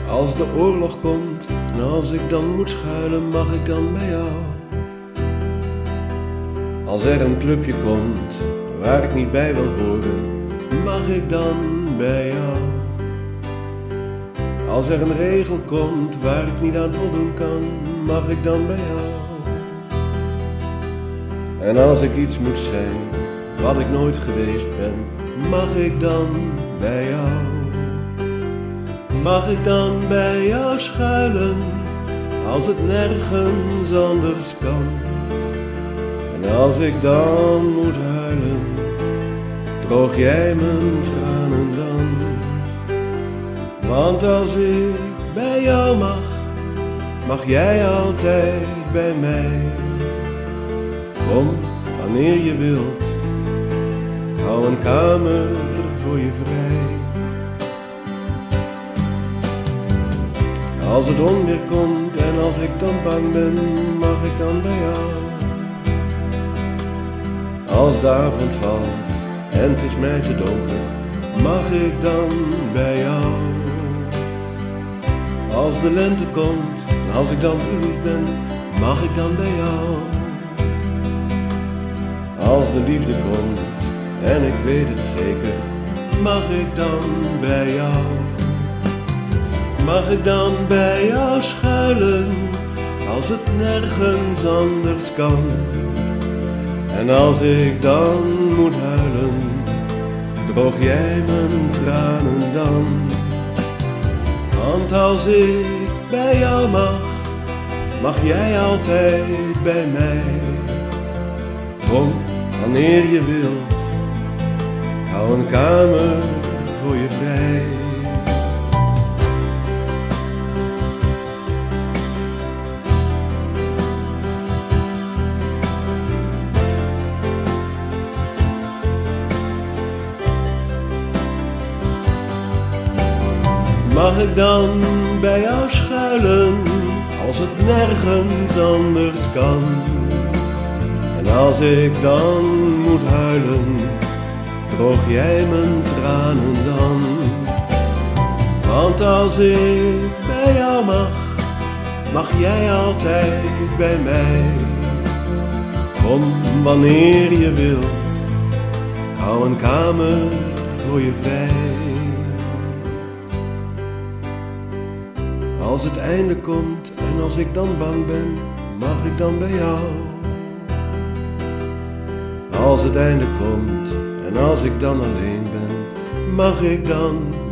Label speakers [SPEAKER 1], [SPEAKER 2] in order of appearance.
[SPEAKER 1] Als de oorlog komt en als ik dan moet schuilen, mag ik dan bij jou? Als er een clubje komt waar ik niet bij wil horen, mag ik dan bij jou? Als er een regel komt waar ik niet aan voldoen kan, mag ik dan bij jou? En als ik iets moet zijn wat ik nooit geweest ben, mag ik dan bij jou? Mag ik dan bij jou schuilen als het nergens anders kan? En als ik dan moet huilen, droog jij mijn tranen dan? Want als ik bij jou mag, mag jij altijd bij mij. Kom wanneer je wilt, ik hou een kamer voor je vrij. Als het onweer komt en als ik dan bang ben, mag ik dan bij jou? Als de avond valt en het is mij te donker, mag ik dan bij jou? Als de lente komt en als ik dan verliefd ben, mag ik dan bij jou? Als de liefde komt en ik weet het zeker, mag ik dan bij jou? Mag ik dan bij jou schuilen als het nergens anders kan? En als ik dan moet huilen, droog jij mijn tranen dan? Want als ik bij jou mag, mag jij altijd bij mij. Kom wanneer je wilt, hou een kamer voor je vrij. Mag ik dan bij jou schuilen als het nergens anders kan? En als ik dan moet huilen, droog jij mijn tranen dan? Want als ik bij jou mag, mag jij altijd bij mij. Kom wanneer je wilt, ik hou een kamer voor je vrij. Als het einde komt en als ik dan bang ben, mag ik dan bij jou? Als het einde komt en als ik dan alleen ben, mag ik dan